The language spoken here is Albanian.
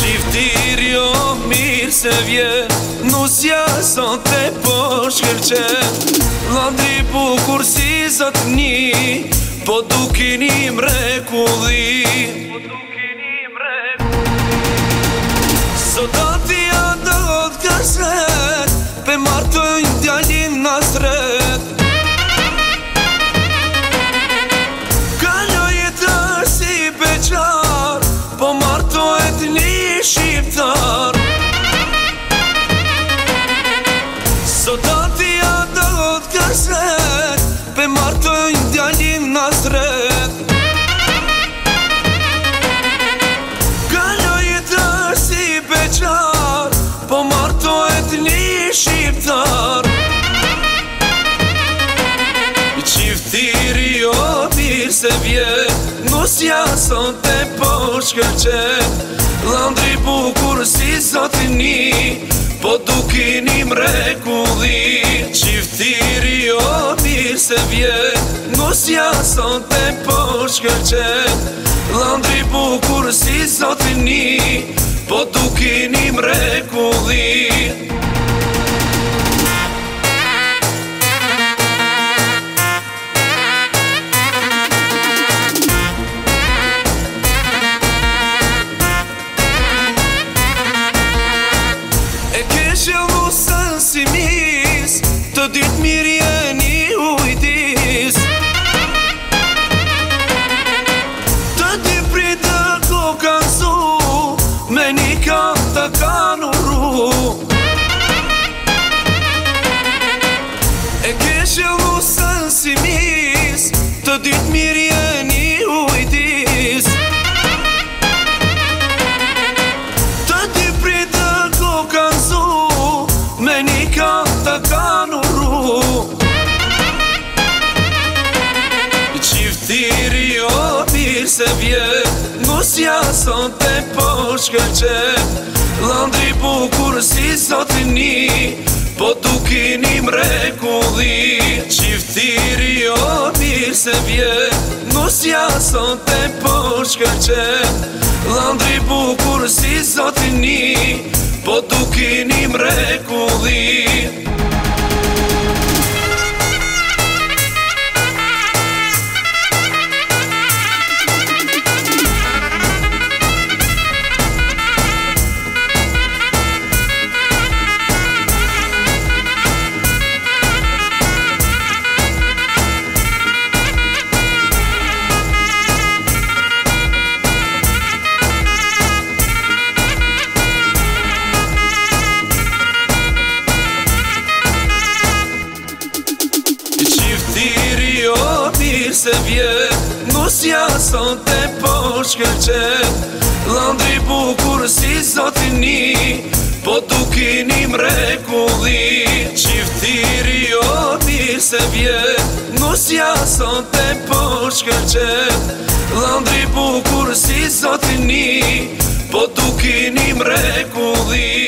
Qiftiri o mirë se vje, nusja son te po shkërqen. Landri bukur si zotni, po dukini mrekulli. Sotatia do t'kasret, pe martojnë djalin nasret. Kaloj të si beqar, po martojt një shqiptar. Sotatia do t'kasret, pe martojnë djalin nasret. Kaloj të si beqar, po martojt një shqiptar. Qiftiri o mirë se vje, nusja son te po shkërqen. Landri bukur si zotni, po dukini mrekulli. Qiftiri o mirë se vje, nusja son te po shkërqen. Landri bukur si zotni, po dukini mrekulli. Si mis, të ditë mirë jeni ujtis. Të di pritë ko kanë zu, me një kam të kanë urru. E keshe musën si mis, të ditë mirë jeni ujtis. Të di pritë ko kanë zu, me një kam të kanë urru. Qiftiri o mirë se vje, nusja son te po shkërqen. Landri bukur si zotni, po dukini mrekulli. Qiftiri o mirë se vje, nusja son te po shkërqen. Landri bukur si zotni, po dukini mrekulli. Qiftiri o mirë se vje, nusja son te po shkërqen. Landri bukur si zotni, po dukini mrekulli. Qiftiri o mirë se vje, nusja son te po shkërqen. Landri bukur si zotni, po dukini mrekulli.